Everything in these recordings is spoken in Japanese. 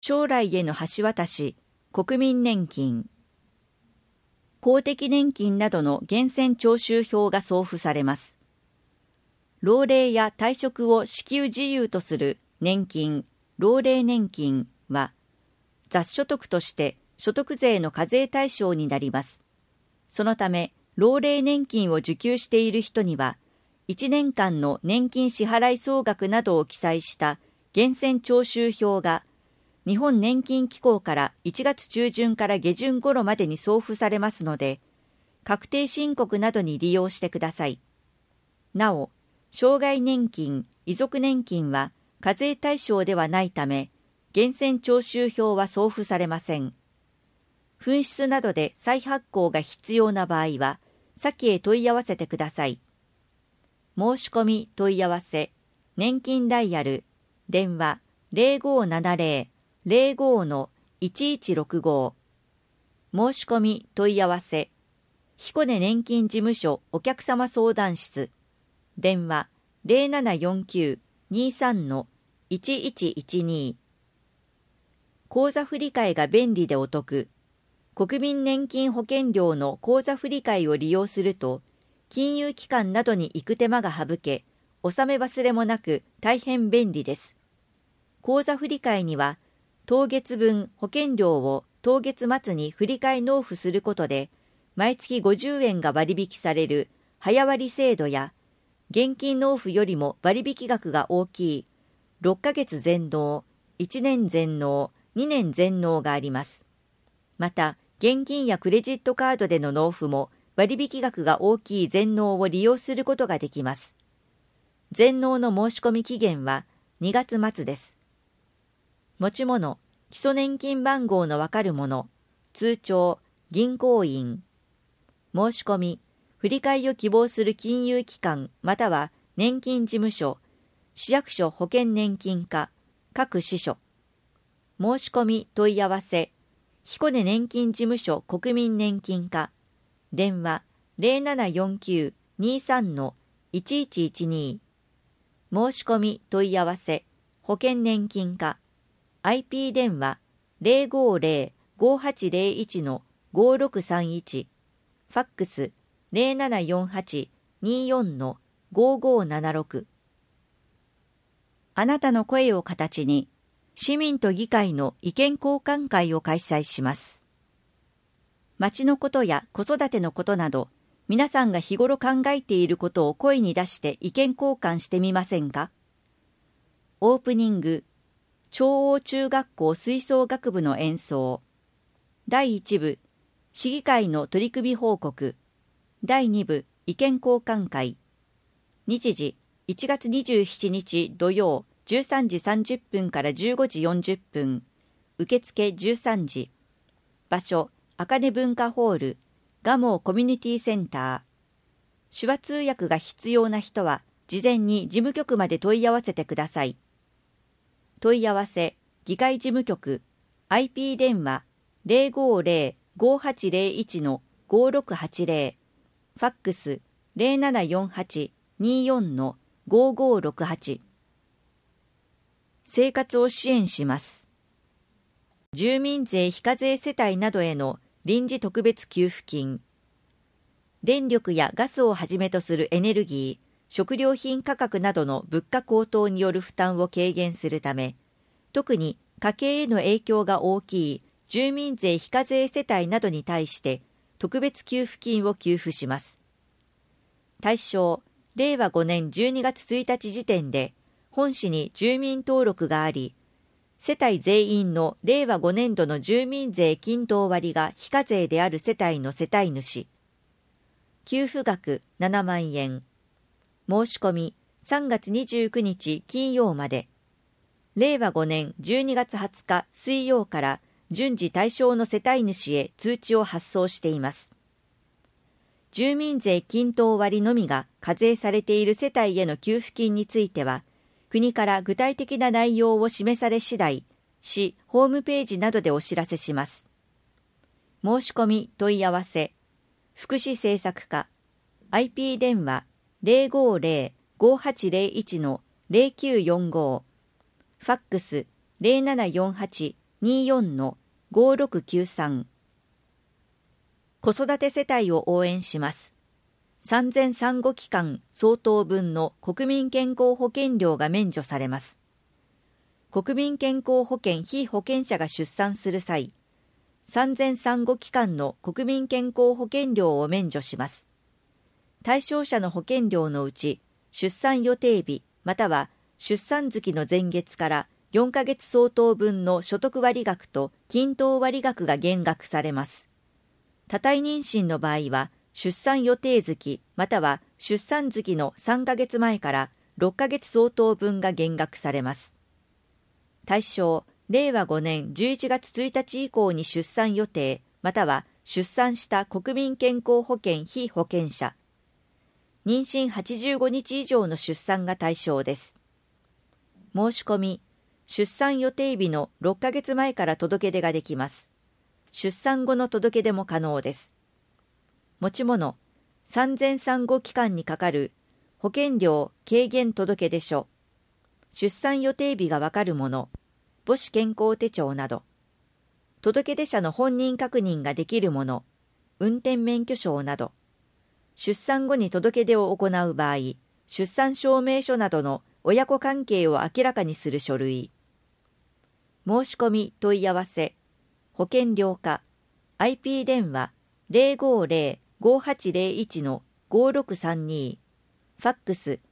将来への橋渡し、国民年金。公的年金などの源泉徴収票が送付されます。老齢や退職を支給自由とする年金、老齢年金は、雑所得として所得税の課税対象になります。そのため、老齢年金を受給している人には、1年間の年金支払い総額などを記載した源泉徴収票が、日本年金機構から1月中旬から下旬頃までに送付されますので、確定申告などに利用してください。なお、障害年金、遺族年金は課税対象ではないため、源泉徴収票は送付されません。紛失などで再発行が必要な場合は、先へ問い合わせてください。申し込み問い合わせ、年金ダイヤル、電話0570-05-1165。申し込み問い合わせ、彦根年金事務所お客様相談室、電話0749-23-1112。口座振替が便利でお得。国民年金保険料の口座振替を利用すると、金融機関などに行く手間が省け、納め忘れもなく大変便利です。口座振替には、当月分保険料を当月末に振替納付することで、毎月50円が割引される早割制度や、現金納付よりも割引額が大きい6ヶ月全納、1年全納、2年全納があります。また、現金やクレジットカードでの納付も割引額が大きい全納を利用することができます。全納の申し込み期限は2月末です。持ち物、基礎年金番号のわかるもの、通帳、銀行員。申し込み、振替を希望する金融機関または年金事務所、市役所保険年金課、各支所。申し込み問い合わせ、彦根年金事務所国民年金課、電話0749-23-1112。申し込み問い合わせ、保険年金課、IP 電話050-5801-5631、ファックス0748-24-5576。あなたの声を形に、市民と議会の意見交換会を開催します。町のことや子育てのことなど、皆さんが日頃考えていることを声に出して意見交換してみませんか？オープニング、長央中学校吹奏楽部の演奏。第1部、市議会の取り組み報告。第2部、意見交換会。日時、1月27日土曜13時30分から15時40分。受付13時。場所、あかね文化ホール、蒲生コミュニティセンター。手話通訳が必要な人は、事前に事務局まで問い合わせてください。問い合わせ、議会事務局、IP 電話050-5801-5680、ファックス0748-24-5568。生活を支援します。住民税非課税世帯などへの臨時特別給付金。電力やガスをはじめとするエネルギー、食料品価格などの物価高騰による負担を軽減するため、特に家計への影響が大きい住民税非課税世帯などに対して特別給付金を給付します。対象、令和5年12月1日時点で本市に住民登録があり、世帯全員の令和5年度の住民税均等割が非課税である世帯の世帯主。給付額7万円。申し込み3月29日金曜まで。令和5年12月20日水曜から順次対象の世帯主へ通知を発送しています。住民税均等割のみが課税されている世帯への給付金については、国から具体的な内容を示され次第、市ホームページなどでお知らせします。申し込み問い合わせ、福祉政策課、IP 電話050-5801-0945、ファックス 24-5693 子育て世帯を応援します。産前産後期間相当分の国民健康保険料が免除されます。国民健康保険被保険者が出産する際、産前産後期間の国民健康保険料を免除します。対象者の保険料のうち、出産予定日または出産月の前月から4ヶ月相当分の所得割額と均等割額が減額されます。多胎妊娠の場合は、出産予定月または出産月の3ヶ月前から6ヶ月相当分が減額されます。対象、令和5年11月1日以降に出産予定または出産した国民健康保険被保険者。妊娠85日以上の出産が対象です。申し込み、出産予定日の6ヶ月前から届け出ができます。出産後の届け出も可能です。持ち物、産前産後期間にかかる保険料軽減届出書、出産予定日がわかるもの、母子健康手帳など、届出者の本人確認ができるもの、運転免許証など、出産後に届け出を行う場合、出産証明書などの親子関係を明らかにする書類。申し込み問い合わせ、保険料課、IP 電話 050-5801-5632、ファックス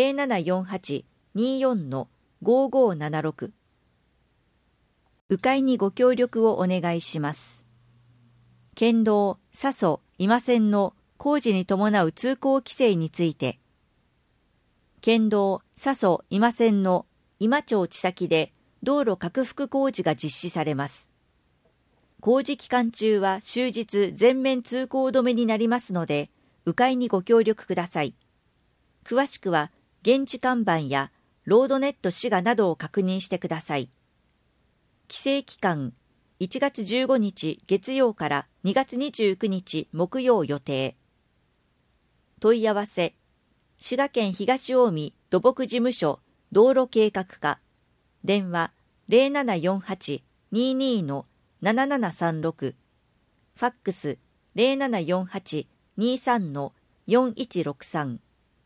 0748-24-5576。迂回にご協力をお願いします。県道佐蘇今線の工事に伴う通行規制について、県道佐蘇今線の今町地先で道路拡幅工事が実施されます。工事期間中は終日全面通行止めになりますので、迂回にご協力ください。詳しくは現地看板やロードネット滋賀などを確認してください。規制期間、1月15日月曜から2月29日木曜予定。問い合わせ、滋賀県東近江土木事務所道路計画課、電話 0748-22-7736、ファックス 0748-23-4163。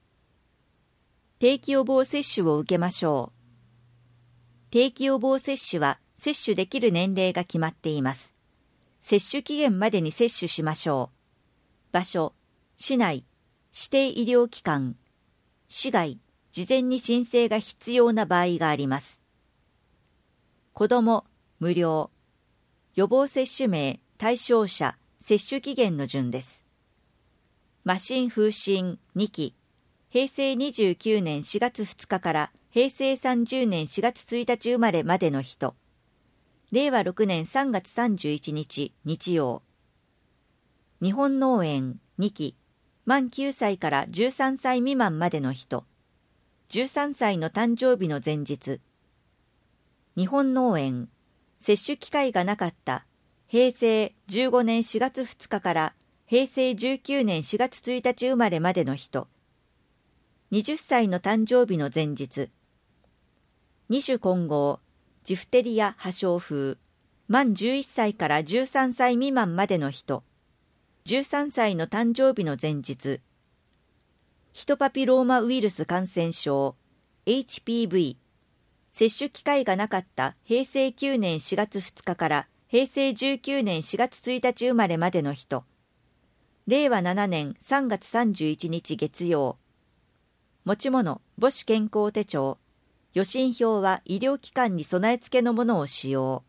定期予防接種を受けましょう。定期予防接種は接種できる年齢が決まっています。接種期限までに接種しましょう。場所、市内、指定医療機関、市外、事前に申請が必要な場合があります。子ども、無料。予防接種名、対象者、接種期限の順です。麻疹風疹2期、平成29年4月2日から平成30年4月1日生まれまでの人。令和6年3月31日日曜。日本脳炎2期、満9歳から13歳未満までの人。13歳の誕生日の前日。日本脳炎、接種機会がなかった平成15年4月2日から平成19年4月1日生まれまでの人。20歳の誕生日の前日。二種混合、ジフテリア破傷風、満11歳から13歳未満までの人。13歳の誕生日の前日。ヒトパピローマウイルス感染症 HPV、接種機会がなかった平成9年4月2日から平成19年4月1日生まれまでの人。令和7年3月31日月曜。持ち物、母子健康手帳。予診票は医療機関に備え付けのものを使用。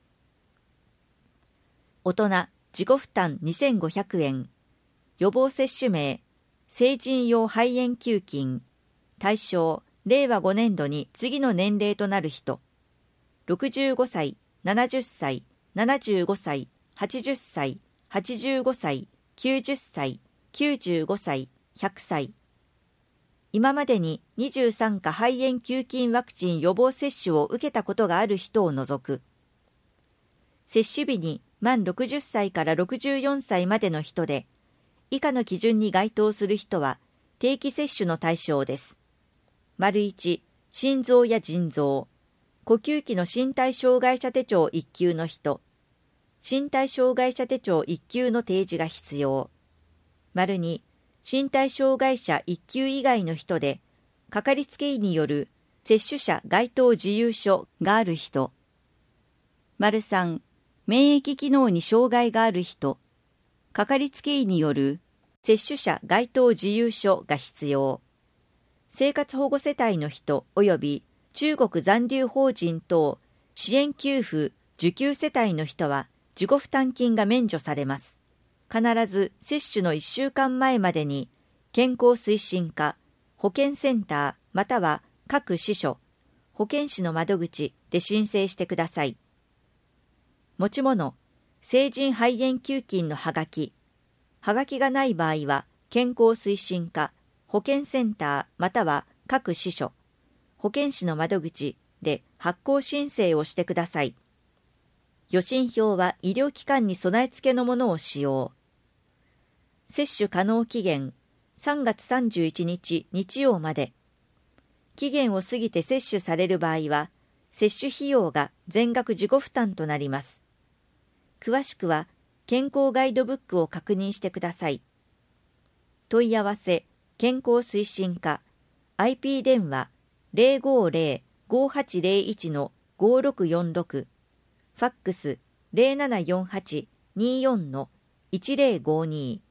大人、自己負担2500円。予防接種名、成人用肺炎球菌。対象、令和5年度に次の年齢となる人。65歳、70歳、75歳、80歳、85歳、90歳、95歳、100歳。今までに23価肺炎球菌ワクチン予防接種を受けたことがある人を除く。接種日に満60歳から64歳までの人で、以下の基準に該当する人は定期接種の対象です。丸1、心臓や腎臓、 呼吸器の身体障害者手帳1級の人、身体障害者手帳1級の提示が必要。2、身体障害者1級以外の人で、かかりつけ医による接種者該当自由書がある人。3、免疫機能に障害がある人、かかりつけ医による接種者該当自由書が必要。生活保護世帯の人及び中国残留邦人等支援給付受給世帯の人は自己負担金が免除されます。必ず接種の1週間前までに健康推進課、保健センターまたは各支所、保健師の窓口で申請してください。持ち物、成人肺炎給付金のはがき。はがきがない場合は健康推進課、保健センターまたは各支所、保健師の窓口で発行申請をしてください。予診票は医療機関に備え付けのものを使用。接種可能期限3月31日日曜まで。期限を過ぎて接種される場合は、接種費用が全額自己負担となります。詳しくは健康ガイドブックを確認してください。問い合わせ、健康推進課、IP 電話 050-5801-5646、ファックス 0748-24-1052